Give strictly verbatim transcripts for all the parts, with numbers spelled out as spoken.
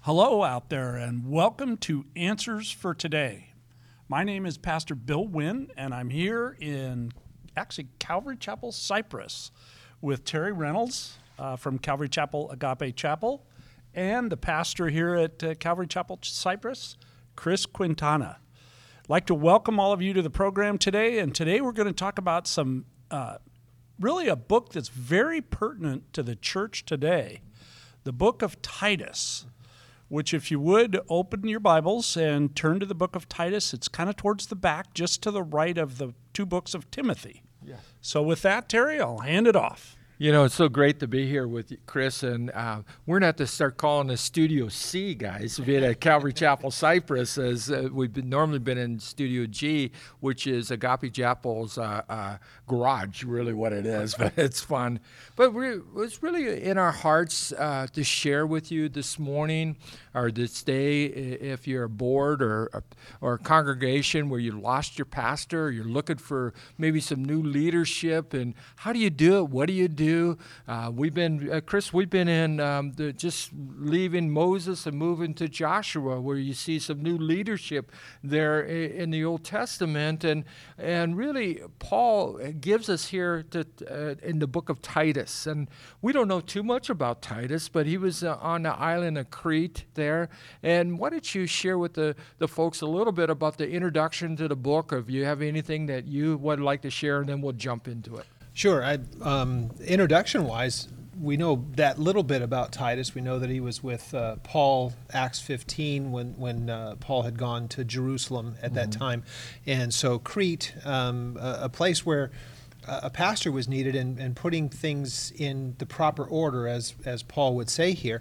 Hello out there, and welcome to Answers for Today. My name is Pastor Bill Wynn, and I'm here in actually Calvary Chapel, Cypress, with Terry Reynolds uh, from Calvary Chapel Agape Chapel, and the pastor here at uh, Calvary Chapel, Cypress, Chris Quintana. I'd like to welcome all of you to the program today, and today we're going to talk about some, uh, really a book that's very pertinent to the church today, the book of Titus, which if you would, open your Bibles and turn to the book of Titus. It's kind of towards the back, just to the right of the two books of Timothy. Yeah. So with that, Terry, I'll hand it off. You know, it's so great to be here with you, Chris, and uh, we're going to have to start calling this Studio C, guys, being at Calvary Chapel, Cypress, as uh, we've been, normally been in Studio G, which is Agape Chapel's uh, uh, garage, really what it is, but it's fun. But we're, it's really in our hearts uh, to share with you this morning or this day, if you're a board or, or a congregation where you lost your pastor, or you're looking for maybe some new leadership, and how do you do it? What do you do? Uh, we've been, uh, Chris, we've been in um, the, just leaving Moses and moving to Joshua, where you see some new leadership there in the Old Testament. And and really, Paul gives us here to, uh, in the book of Titus. And we don't know too much about Titus, but he was uh, on the island of Crete there. And why don't you share with the, the folks a little bit about the introduction to the book, or if you have anything that you would like to share, and then we'll jump into it. Sure. I, um, introduction-wise, we know that little bit about Titus. We know that he was with uh, Paul, Acts fifteen, when when uh, Paul had gone to Jerusalem at mm-hmm. that time. And so Crete, um, a, a place where a pastor was needed, and, and putting things in the proper order, as as Paul would say here.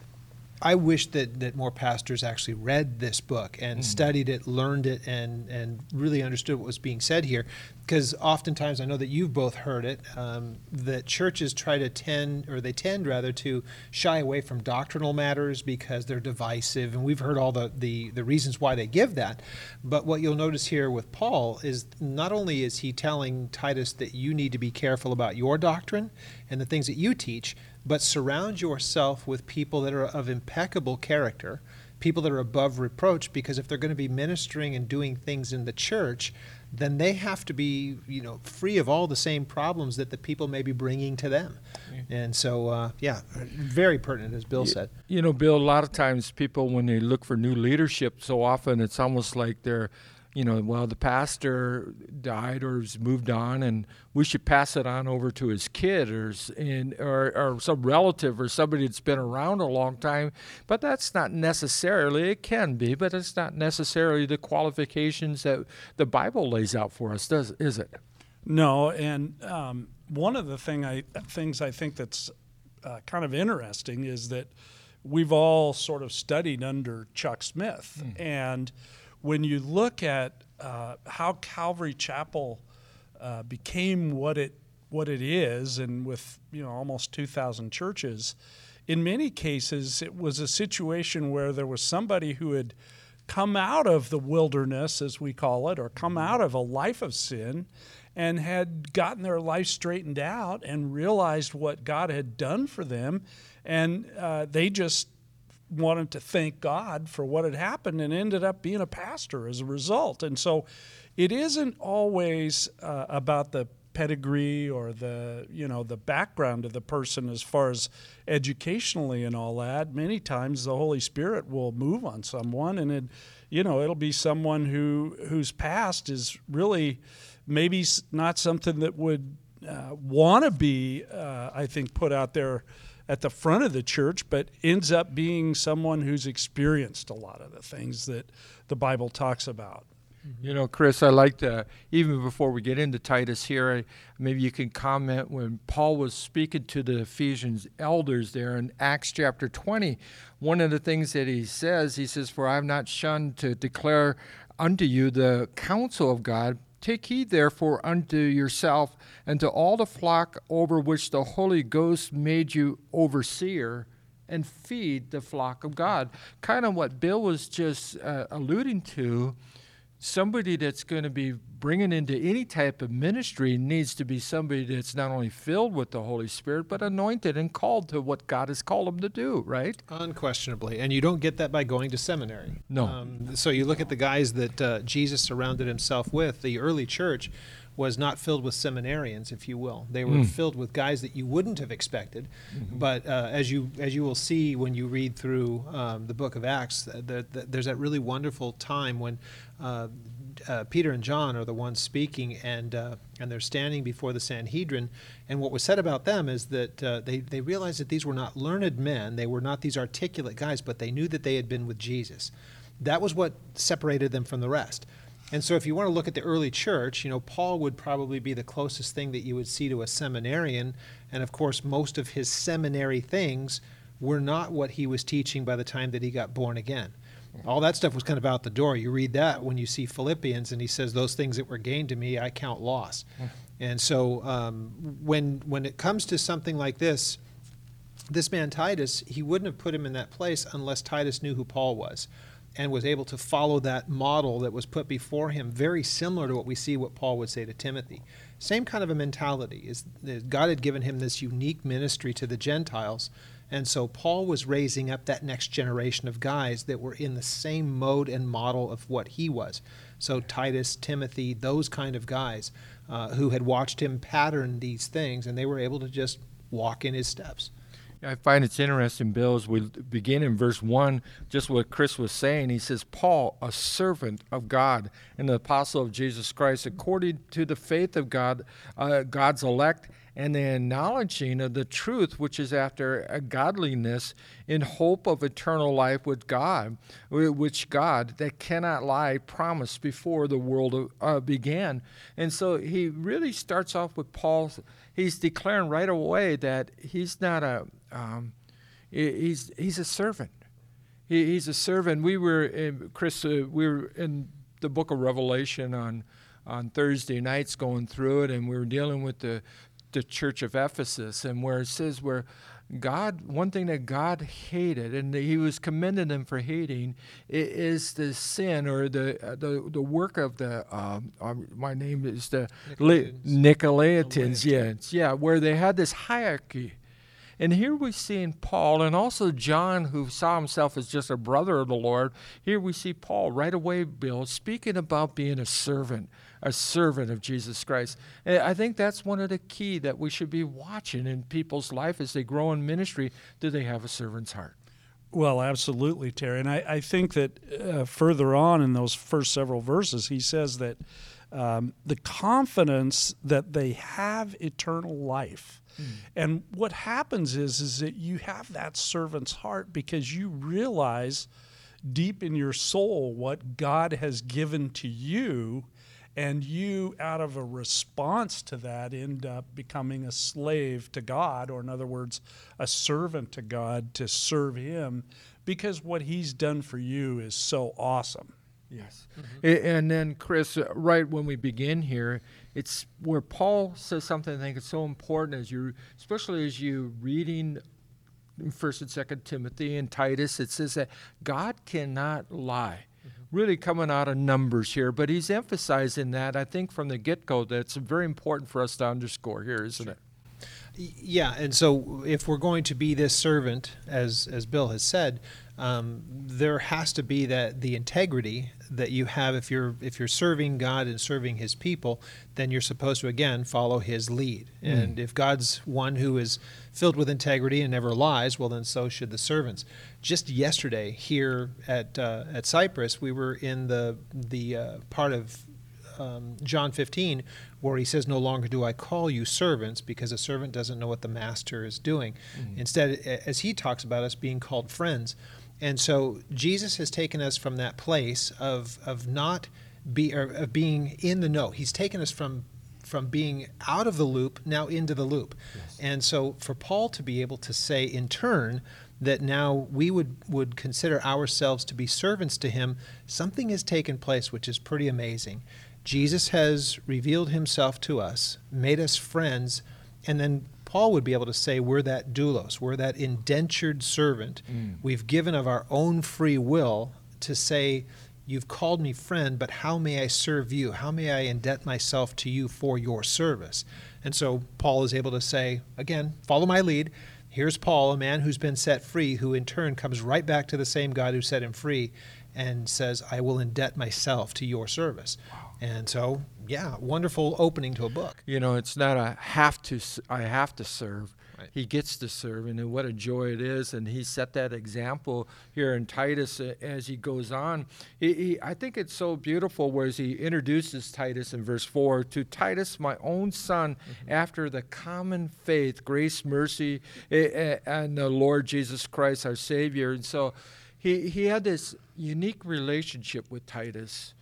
I wish that, that more pastors actually read this book and mm. studied it, learned it, and, and really understood what was being said here. Because oftentimes, I know that you've both heard it, um, that churches try to tend, or they tend rather, to shy away from doctrinal matters because they're divisive. And we've heard all the, the, the reasons why they give that. But what you'll notice here with Paul is not only is he telling Titus that you need to be careful about your doctrine and the things that you teach, but surround yourself with people that are of impeccable character, people that are above reproach, because if they're going to be ministering and doing things in the church, then they have to be, you know, free of all the same problems that the people may be bringing to them. Yeah. And so, uh, yeah, very pertinent, as Bill you, said. You know, Bill, a lot of times people, when they look for new leadership, so often it's almost like they're, you know, well, the pastor died or has moved on, and we should pass it on over to his kid or, in, or, or some relative or somebody that's been around a long time. But that's not necessarily, it can be, but it's not necessarily the qualifications that the Bible lays out for us, does is it? No, and um, one of the thing I, things I think that's uh, kind of interesting is that we've all sort of studied under Chuck Smith, mm. and when you look at uh, how Calvary Chapel uh, became what it what it is, and with you know almost two thousand churches, in many cases it was a situation where there was somebody who had come out of the wilderness, as we call it, or come out of a life of sin, and had gotten their life straightened out and realized what God had done for them, and uh, they just wanted to thank God for what had happened and ended up being a pastor as a result. And so it isn't always uh, about the pedigree or the, you know, the background of the person as far as educationally and all that. Many times the Holy Spirit will move on someone, and it, you know, it'll be someone who whose past is really maybe not something that would uh, want to be, uh, I think, put out there at the front of the church, but ends up being someone who's experienced a lot of the things that the Bible talks about. You know, Chris, I like to, even before we get into Titus here, I, maybe you can comment when Paul was speaking to the Ephesians elders there in Acts chapter twenty. One of the things that he says, he says, "For I have not shunned to declare unto you the counsel of God. Take heed, therefore, unto yourself and to all the flock over which the Holy Ghost made you overseer, and feed the flock of God." Kind of what Bill was just uh, alluding to. somebody that's going to be bringing into any type of ministry needs to be somebody that's not only filled with the Holy Spirit, but anointed and called to what God has called them to do, right? Unquestionably. And you don't get that by going to seminary. No. Um, so you look at the guys that uh, Jesus surrounded himself with. The early church was not filled with seminarians, if you will. They were Mm. filled with guys that you wouldn't have expected. Mm-hmm. But uh, as you as you will see when you read through um, the book of Acts, the, the, the, there's that really wonderful time when uh, uh, Peter and John are the ones speaking, and uh, and they're standing before the Sanhedrin. And what was said about them is that uh, they, they realized that these were not learned men. They were not these articulate guys, but they knew that they had been with Jesus. That was what separated them from the rest. And so if you want to look at the early church, you know, Paul would probably be the closest thing that you would see to a seminarian. And of course, most of his seminary things were not what he was teaching by the time that he got born again. All that stuff was kind of out the door. You read that when you see Philippians, and he says, those things that were gained to me, I count loss. And so um, when when it comes to something like this, this man Titus, he wouldn't have put him in that place unless Titus knew who Paul was and was able to follow that model that was put before him, very similar to what we see what Paul would say to Timothy. Same kind of a mentality. Is that God had given him this unique ministry to the Gentiles, and so Paul was raising up that next generation of guys that were in the same mode and model of what he was. So Titus, Timothy, those kind of guys uh, who had watched him pattern these things, and they were able to just walk in his steps. I find it's interesting, Bill, as we begin in verse one, just what Chris was saying. He says, Paul, a servant of God and the apostle of Jesus Christ, according to the faith of God, uh, God's elect, and the acknowledging of the truth which is after a godliness, in hope of eternal life with God, which God that cannot lie promised before the world uh, began. And so he really starts off with Paul. He's declaring right away that he's not a um, he's he's a servant. He, he's a servant. We were in, Chris. Uh, we were in the book of Revelation on on Thursday nights going through it, and we were dealing with the the church of Ephesus, and where it says where God, one thing that God hated, and he was commending them for hating, is the sin or the uh, the the work of the um, um, my name is the Nicolaitans. Nicolaitans, yes, yeah, where they had this hierarchy. And here we see in Paul, and also John, who saw himself as just a brother of the Lord, here we see Paul right away, Bill, speaking about being a servant, a servant of Jesus Christ. And I think that's one of the key that we should be watching in people's life as they grow in ministry. Do they have a servant's heart? Well, absolutely, Terry. And I, I think that uh, further on in those first several verses, he says that um, the confidence that they have eternal life. Mm. And what happens is, is that you have that servant's heart because you realize deep in your soul what God has given to you, and you, out of a response to that, end up becoming a slave to God, or in other words, a servant to God to serve him, because what he's done for you is so awesome. Yes. Mm-hmm. And then, Chris, right when we begin here, it's where Paul says something I think is so important, as you, especially as you reading First and Second Timothy and Titus. It says that God cannot lie. Mm-hmm. Really coming out of Numbers here, but he's emphasizing that, I think, from the get-go, that it's very important for us to underscore here, isn't it? Yeah, and so if we're going to be this servant, as as Bill has said, um, there has to be that the integrity that you have. If you're if you're serving God and serving His people, then you're supposed to again follow His lead. Mm. And if God's one who is filled with integrity and never lies, well, then so should the servants. Just yesterday here at uh, at Cyprus, we were in the the uh, part of Um, John fifteen, where he says, no longer do I call you servants, because a servant doesn't know what the master is doing. Mm-hmm. Instead, as he talks about us being called friends. And so Jesus has taken us from that place of of not be or of being in the know. He's taken us from from being out of the loop now into the loop. Yes. And so for Paul to be able to say in turn that now we would, would consider ourselves to be servants to him, something has taken place which is pretty amazing. Jesus has revealed himself to us, made us friends, and then Paul would be able to say we're that doulos, we're that indentured servant. Mm. We've given of our own free will to say, You've called me friend, but how may I serve you? How may I indebt myself to you for your service? And so Paul is able to say, again, follow my lead. Here's Paul, a man who's been set free, who in turn comes right back to the same God who set him free and says, I will indebt myself to your service. Wow. And so, yeah, wonderful opening to a book. You know, it's not a have to, s- I have to serve. Right. He gets to serve, and what a joy it is. And he set that example here in Titus uh, as he goes on. He, he, I think it's so beautiful whereas he introduces Titus in verse four, to Titus, my own son, mm-hmm. after the common faith, grace, mercy, uh, uh, and the Lord Jesus Christ, our Savior. And so he, he had this unique relationship with Titus.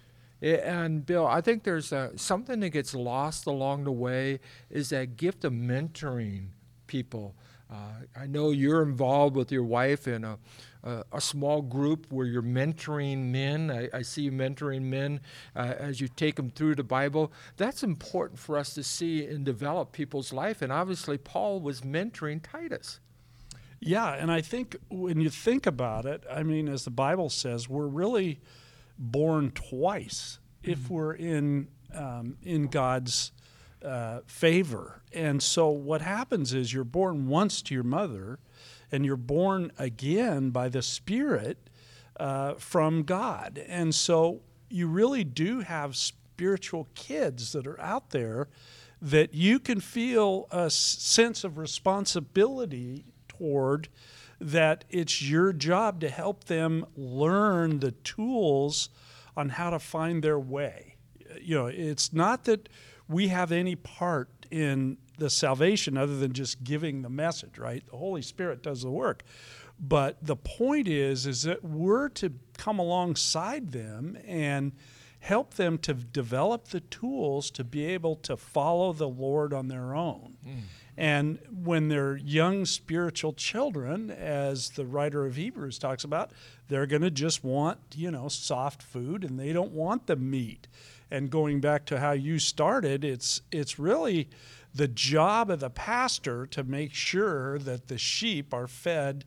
And Bill, I think there's a, something that gets lost along the way is that gift of mentoring people. Uh, I know you're involved with your wife in a, a, a small group where you're mentoring men. I, I see you mentoring men uh, as you take them through the Bible. That's important for us to see and develop people's life. And obviously, Paul was mentoring Titus. Yeah, and I think when you think about it, I mean, as the Bible says, we're really born twice if mm-hmm. we're in um, in God's uh, favor. And so what happens is you're born once to your mother, and you're born again by the Spirit uh, from God. And so you really do have spiritual kids that are out there that you can feel a s- sense of responsibility toward, that it's your job to help them learn the tools on how to find their way. You know, it's not that we have any part in the salvation other than just giving the message, right? The Holy Spirit does the work. But the point is, is that we're to come alongside them and help them to develop the tools to be able to follow the Lord on their own. Mm. And when they're young spiritual children, as the writer of Hebrews talks about, they're going to just want, you know, soft food, and they don't want the meat. And going back to how you started, it's it's really the job of the pastor to make sure that the sheep are fed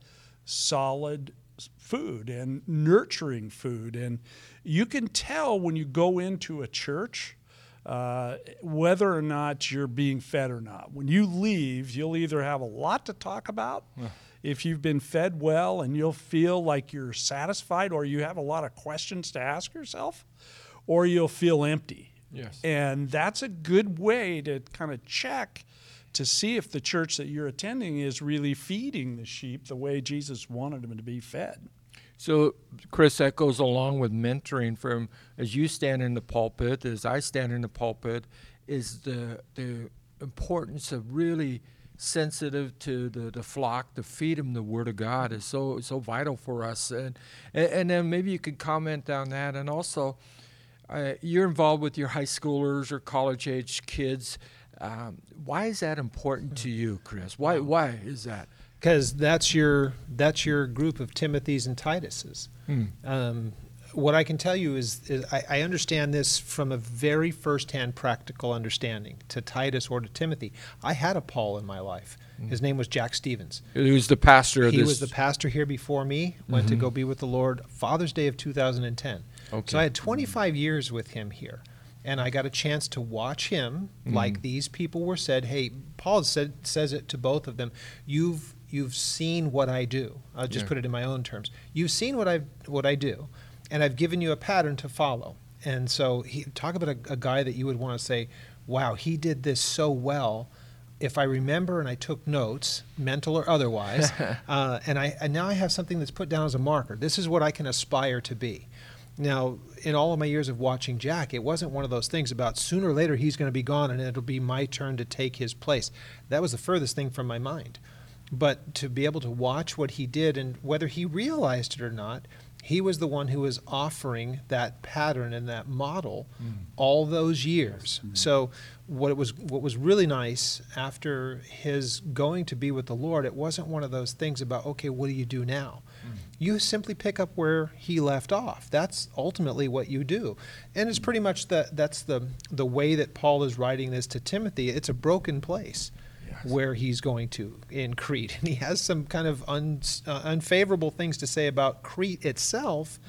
solid food and nurturing food. And you can tell when you go into a church Uh, whether or not you're being fed or not. When you leave, you'll either have a lot to talk about yeah. if you've been fed well, and you'll feel like you're satisfied, or you have a lot of questions to ask yourself, or you'll feel empty. Yes. And that's a good way to kind of check to see if the church that you're attending is really feeding the sheep the way Jesus wanted them to be fed. So, Chris, that goes along with mentoring. From as you stand in the pulpit, as I stand in the pulpit, is the the importance of really sensitive to the, the flock, to feed them the Word of God is so so vital for us. And and, and then maybe you could comment on that. And also, uh, you're involved with your high schoolers or college-age kids. Um, why is that important to you, Chris? Why why is that? Because that's your that's your group of Timothys and Tituses. Hmm. Um, what I can tell you is, is I, I understand this from a very first-hand practical understanding. To Titus or to Timothy, I had a Paul in my life. Hmm. His name was Jack Stevens. He was the pastor of he this. He was the pastor here before me. Went mm-hmm. to go be with the Lord Father's Day of two thousand ten. Okay. So I had twenty-five mm-hmm. years with him here. And I got a chance to watch him, mm-hmm. like these people were said. Hey, Paul said says it to both of them. You've You've seen what I do. I'll just yeah. put it in my own terms. You've seen what I what I do, and I've given you a pattern to follow. And so, he, talk about a, a guy that you would want to say, "Wow, he did this so well." If I remember and I took notes, mental or otherwise, uh, and I and now I have something that's put down as a marker. This is what I can aspire to be. Now, in all of my years of watching Jack, it wasn't one of those things about sooner or later he's going to be gone and it'll be my turn to take his place. That was the furthest thing from my mind. But to be able to watch what he did, and whether he realized it or not, he was the one who was offering that pattern and that model mm. all those years. Mm. So what it was what was really nice after his going to be with the Lord, it wasn't one of those things about, okay, what do you do now? Mm. You simply pick up where he left off. That's ultimately what you do. And it's pretty much the, that's the the way that Paul is writing this to Timothy. It's a broken place. Where he's going to in Crete. And he has some kind of un, uh, unfavorable things to say about Crete itself. Mm-hmm.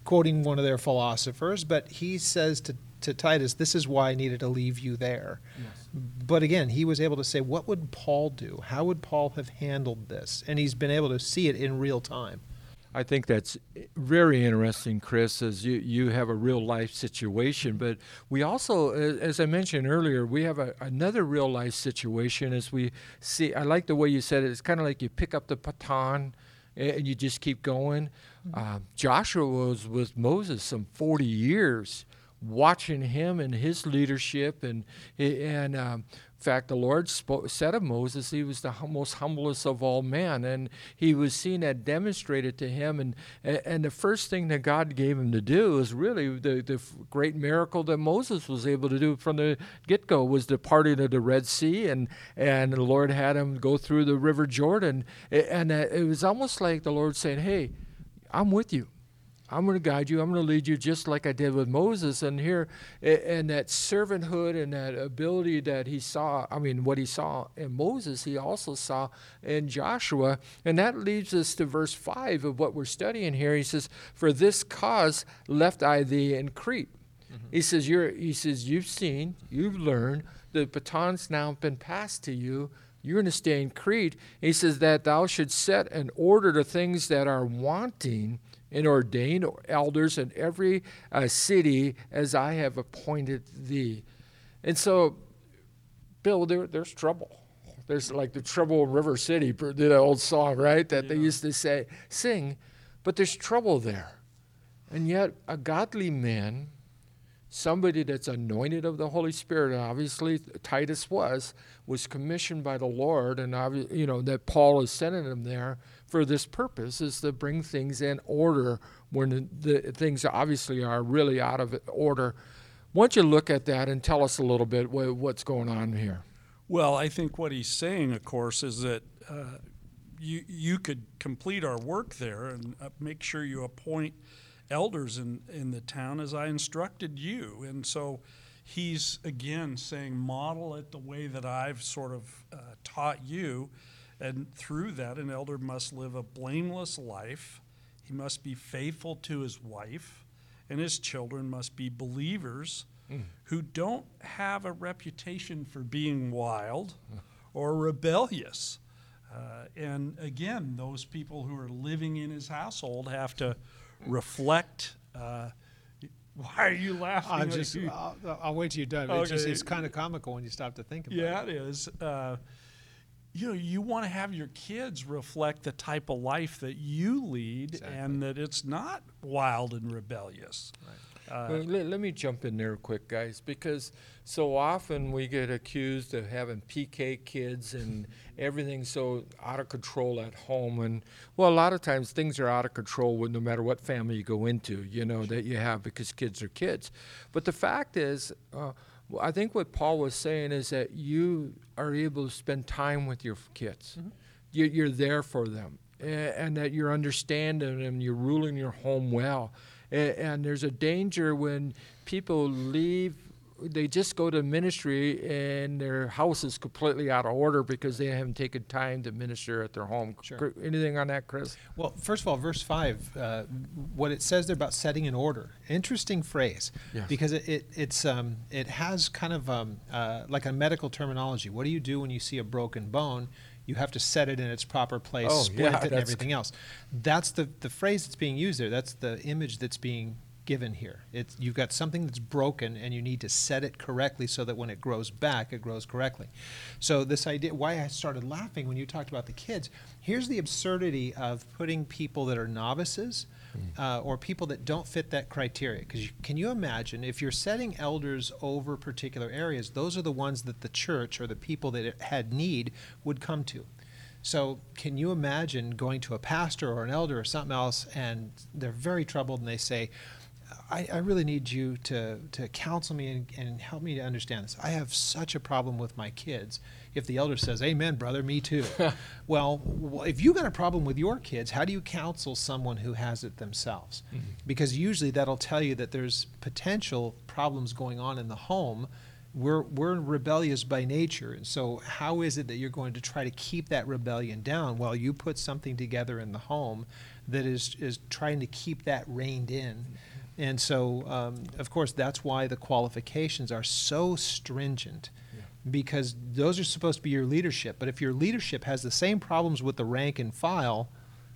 quoting one of their philosophers, but he says to, to Titus, this is why I needed to leave you there. Yes. But again, he was able to say, what would Paul do? How would Paul have handled this? And he's been able to see it in real time. I think that's very interesting, Chris, as you, you have a real life situation. But we also, a- as I mentioned earlier, we have a, another real life situation as we see. I like the way you said it. It's kind of like you pick up the baton a- and you just keep going. Uh, Joshua was with Moses some forty years, watching him and his leadership. And, and um, in fact, the Lord spoke, said of Moses, he was the hum- most humblest of all men. And he was seeing that demonstrated to him. And, and the first thing that God gave him to do is really the, the great miracle that Moses was able to do from the get-go was the parting of the Red Sea. And, and the Lord had him go through the River Jordan. And it was almost like the Lord saying, hey, I'm with you. I'm going to guide you. I'm going to lead you just like I did with Moses. And here, and that servanthood and that ability that he saw, I mean, what he saw in Moses, he also saw in Joshua. And that leads us to verse five of what we're studying here. He says, for this cause left I thee in Crete. Mm-hmm. He says, you're, he says, you've seen, you've learned, the baton's now been passed to you. You're going to stay in Crete. He says that thou should set an order to things that are wanting and ordain elders in every uh, city as I have appointed thee. And so, Bill, there, there's trouble. There's like the trouble in River City, the old song, right, that yeah. they used to say, sing, but there's trouble there. And yet a godly man, somebody that's anointed of the Holy Spirit, and obviously Titus was, was commissioned by the Lord, and obvi- you know that Paul is sending him there for this purpose, is to bring things in order when the, the things obviously are really out of order. Why don't you look at that and tell us a little bit what, what's going on here? Well, I think what he's saying, of course, is that uh, you you could complete our work there and uh, make sure you appoint elders in, in the town as I instructed you. And so he's, again, saying model it the way that I've sort of uh, taught you. And through that, an elder must live a blameless life. He must be faithful to his wife, and his children must be believers mm. who don't have a reputation for being wild mm. or rebellious. Uh, and again, those people who are living in his household have to reflect. Uh, why are you laughing? I'm just, I'll, I'll wait till you're done. Okay. It's, just, it's kind of comical when you stop to think about yeah, it. Yeah, it is. Uh, you know, you want to have your kids reflect the type of life that you lead, exactly. and that it's not wild and rebellious. Right. Uh, well, let, let me jump in there quick, guys, because so often we get accused of having P K kids and everything's so out of control at home. And, well, a lot of times things are out of control with no matter what family you go into, you know, that you have because kids are kids. But the fact is, uh, I think what Paul was saying is that you are able to spend time with your kids. Mm-hmm. You, you're there for them, and, and that you're understanding them, you're ruling your home well. And there's a danger when people leave, they just go to ministry and their house is completely out of order because they haven't taken time to minister at their home. Sure. Anything on that, Chris? Well, first of all, verse five, uh, what it says there about setting an order. Interesting phrase, yes. because it, it it's um, it has kind of um, uh, like a medical terminology. What do you do when you see a broken bone? You have to set it in its proper place, oh, splint yeah, it, and everything else. That's the, the phrase that's being used there. That's the image that's being given here. It's, you've got something that's broken, and you need to set it correctly so that when it grows back, it grows correctly. So this idea, why I started laughing when you talked about the kids, here's the absurdity of putting people that are novices uh, or people that don't fit that criteria. Because can you imagine if you're setting elders over particular areas, those are the ones that the church or the people that it had need would come to. So can you imagine going to a pastor or an elder or something else, and they're very troubled, and they say, I, I really need you to, to counsel me and, and help me to understand this. I have such a problem with my kids. If the elder says, amen, brother, me too. Well, if you've got a problem with your kids, how do you counsel someone who has it themselves? Mm-hmm. Because usually that'll tell you that there's potential problems going on in the home we're we're rebellious by nature, and so how is it that you're going to try to keep that rebellion down while you put something together in the home that is is trying to keep that reined in? And so, um, of course, that's why the qualifications are so stringent, yeah. because those are supposed to be your leadership. But if your leadership has the same problems with the rank and file,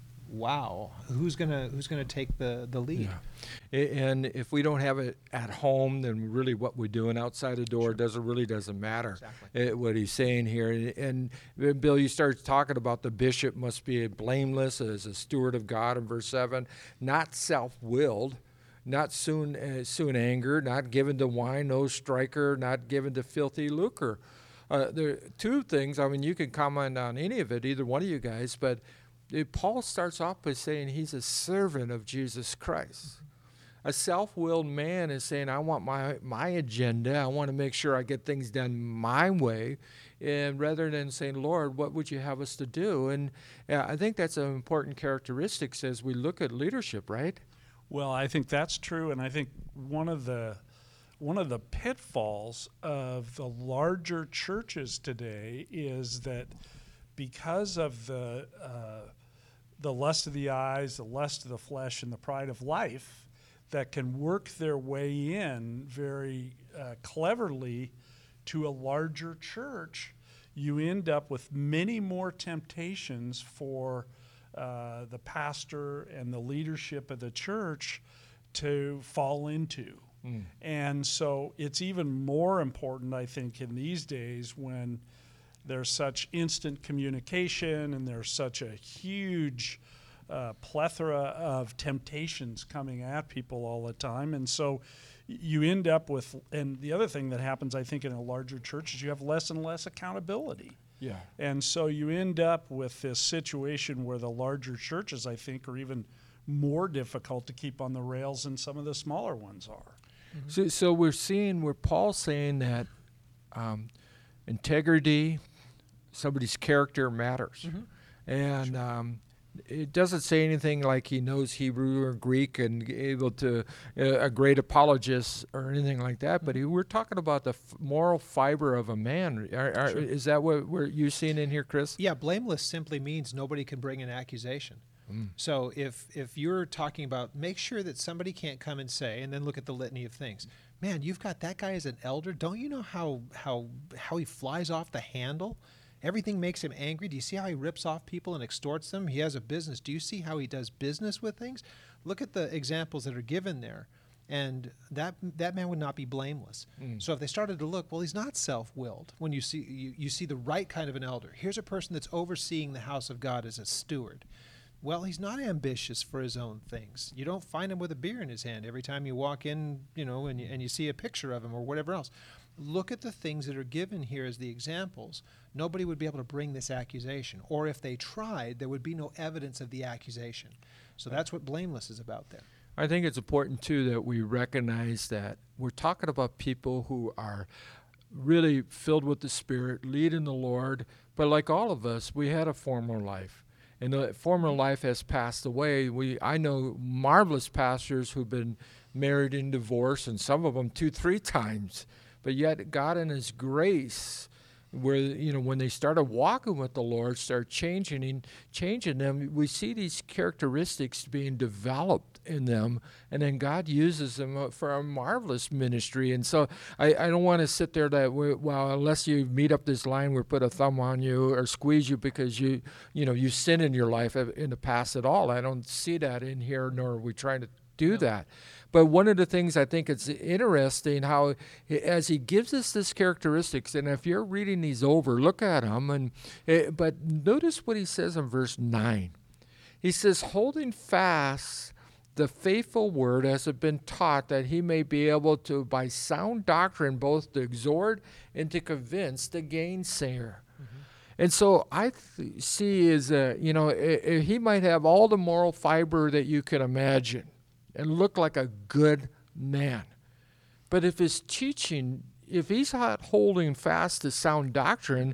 wow, who's gonna who's gonna take the the lead? Yeah. And if we don't have it at home, then really what we're doing outside the door sure. doesn't really doesn't matter. Exactly. It, what he's saying here, and, and Bill, you start talking about the bishop must be blameless as a steward of God in verse seven, not self-willed, not soon uh, soon angered, not given to wine, no striker, not given to filthy lucre. Uh, there are two things. I mean, you can comment on any of it, either one of you guys, but Paul starts off by saying he's a servant of Jesus Christ. A self-willed man is saying, I want my my agenda. I want to make sure I get things done my way. And rather than saying, Lord, what would you have us to do? And uh, I think that's an important characteristic as we look at leadership, right? Well, I think that's true. And I think one of the one of the pitfalls of the larger churches today is that because of the uh, the lust of the eyes, the lust of the flesh, and the pride of life that can work their way in very uh, cleverly to a larger church, you end up with many more temptations for uh, the pastor and the leadership of the church to fall into. Mm. And so it's even more important, I think, in these days when there's such instant communication and there's such a huge uh, plethora of temptations coming at people all the time. And so you end up with, and the other thing that happens, I think, in a larger church is you have less and less accountability. Yeah. And so you end up with this situation where the larger churches, I think, are even more difficult to keep on the rails than some of the smaller ones are. Mm-hmm. So, so we're seeing where Paul's saying that um, integrity, somebody's character matters. Mm-hmm. And sure. um, it doesn't say anything like he knows Hebrew or Greek and able to, uh, a great apologist or anything like that, mm-hmm. but he, we're talking about the f- moral fiber of a man. Are, are, sure. Is that what we're, you're seeing in here, Chris? Yeah, blameless simply means nobody can bring an accusation. Mm. So if if you're talking about, make sure that somebody can't come and say, and then look at the litany of things, man, you've got that guy as an elder. Don't you know how how how he flies off the handle? Everything makes him angry. Do you see how he rips off people and extorts them? He has a business. Do you see how he does business with things? Look at the examples that are given there. And that that man would not be blameless. Mm. So if they started to look, well, he's not self-willed. When you see you, you see the right kind of an elder. Here's a person that's overseeing the house of God as a steward. Well, he's not ambitious for his own things. You don't find him with a beer in his hand every time you walk in, you know, and you, and you see a picture of him or whatever else. Look at the things that are given here as the examples. Nobody would be able to bring this accusation. Or if they tried, there would be no evidence of the accusation. So that's what blameless is about there. I think it's important, too, that we recognize that we're talking about people who are really filled with the Spirit, lead in the Lord. But like all of us, we had a former life. And the former life has passed away. We I know marvelous pastors who've been married and divorced, and some of them two, three times. But yet God in his grace, where, you know, when they started walking with the Lord, started changing and changing them, we see these characteristics being developed in them, and then God uses them for a marvelous ministry. And so I, I don't want to sit there that, we, well, unless you meet up this line, we put a thumb on you or squeeze you because you, you know, you sin in your life in the past at all. I don't see that in here, nor are we trying to do no. that. But one of the things I think it's interesting how, as he gives us this characteristics, and if you're reading these over, look at them. And uh, but notice what he says in verse nine. He says, holding fast the faithful word as had been taught, that he may be able to, by sound doctrine, both to exhort and to convince the gainsayer. Mm-hmm. And so I th- see is, uh, you know, uh, he might have all the moral fiber that you can imagine and look like a good man. But if his teaching, if he's not holding fast to sound doctrine,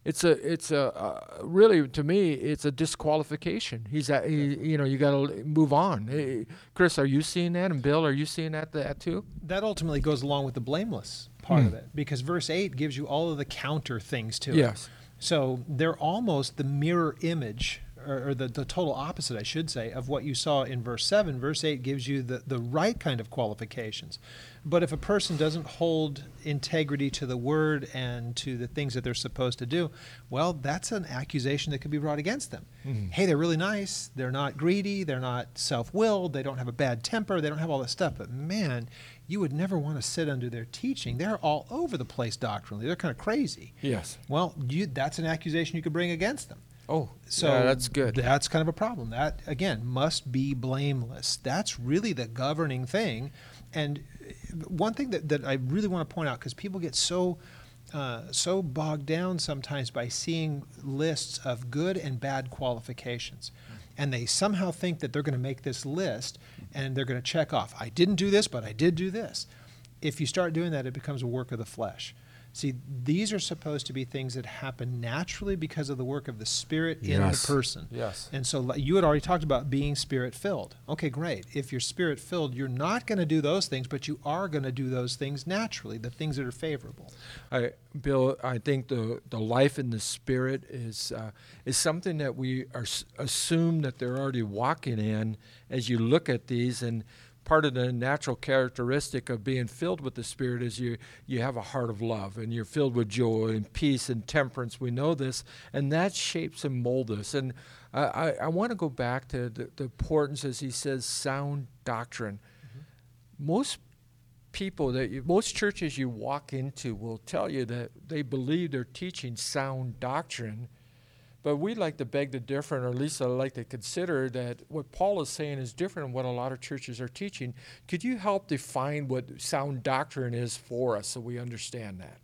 it's a it's a uh, really to me it's a disqualification. He's at, he, you know you got to move on. Hey, Chris, are you seeing that? And Bill, are you seeing that that too? That ultimately goes along with the blameless part Hmm. of it, because verse eight gives you all of the counter things to it. Yes. So they're almost the mirror image, or, or the, the total opposite, I should say, of what you saw in verse seven. Verse eight gives you the, the right kind of qualifications. But if a person doesn't hold integrity to the word and to the things that they're supposed to do, well, that's an accusation that could be brought against them. Mhm. Hey, they're really nice. They're not greedy. They're not self-willed. They don't have a bad temper. They don't have all that stuff. But man, you would never want to sit under their teaching. They're all over the place doctrinally. They're kind of crazy. Yes. Well, you, that's an accusation you could bring against them. Oh, So yeah, that's good. That's kind of a problem. That, again, must be blameless. That's really the governing thing. And one thing that, that I really want to point out, because people get so uh, so bogged down sometimes by seeing lists of good and bad qualifications. And they somehow think that they're going to make this list and they're going to check off, I didn't do this, but I did do this. If you start doing that, it becomes a work of the flesh. See, these are supposed to be things that happen naturally because of the work of the Spirit in Yes. the person. Yes. And so like, you had already talked about being Spirit-filled. Okay, great. If you're Spirit-filled, you're not going to do those things, but you are going to do those things naturally, the things that are favorable. I, Bill, I think the, the life in the Spirit is uh, is something that we are s- assume that they're already walking in as you look at these. And part of the natural characteristic of being filled with the Spirit is you you have a heart of love, and you're filled with joy and peace and temperance. We know this, and that shapes and molds us. And I, I, I want to go back to the, the importance, as he says, sound doctrine. Mm-hmm. Most people that you, most churches you walk into will tell you that they believe they're teaching sound doctrine, but we'd like to beg the different, or at least I'd like to consider that what Paul is saying is different than what a lot of churches are teaching. Could you help define what sound doctrine is for us so we understand that?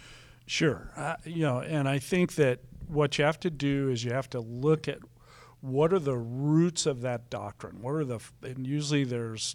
Sure. Uh, you know, and I think that what you have to do is you have to look at what are the roots of that doctrine. What are the, and usually there's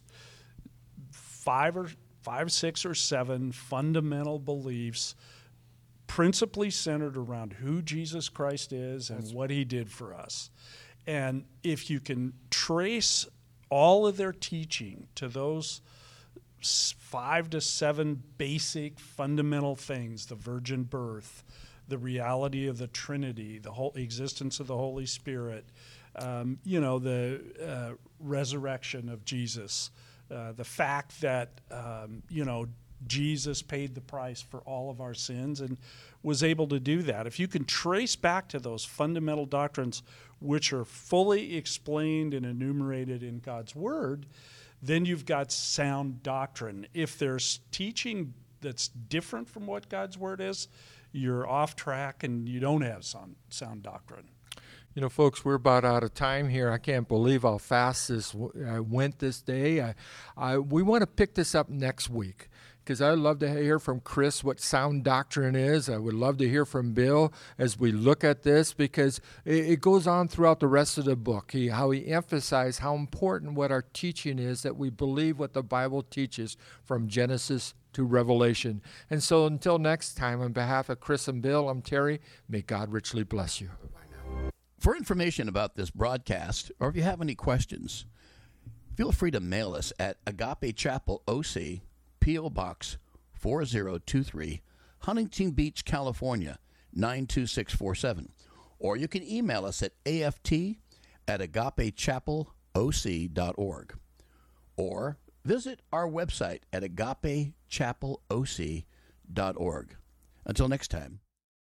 five or five, six or seven fundamental beliefs, principally centered around who Jesus Christ is and what he did for us. And if you can trace all of their teaching to those s- five to seven basic fundamental things, the virgin birth, the reality of the Trinity, the whole existence of the Holy Spirit, um, you know, the uh, resurrection of Jesus, uh, the fact that, um, you know, Jesus paid the price for all of our sins and was able to do that. If you can trace back to those fundamental doctrines which are fully explained and enumerated in God's Word, then you've got sound doctrine. If there's teaching that's different from what God's Word is, you're off track and you don't have sound, sound doctrine. You know, folks, we're about out of time here. I can't believe how fast this w- uh, went this day. I, I, we want to pick this up next week, because I'd love to hear from Chris what sound doctrine is. I would love to hear from Bill as we look at this, because it, it goes on throughout the rest of the book, he, how he emphasized how important what our teaching is, that we believe what the Bible teaches from Genesis to Revelation. And so until next time, on behalf of Chris and Bill, I'm Terry. May God richly bless you. For information about this broadcast, or if you have any questions, feel free to mail us at Agape Chapel O C, P O Box four zero two three, Huntington Beach, California nine two six four seven. Or you can email us at A F T at agape chapel o c dot org. Or visit our website at agape chapel o c dot org. Until next time.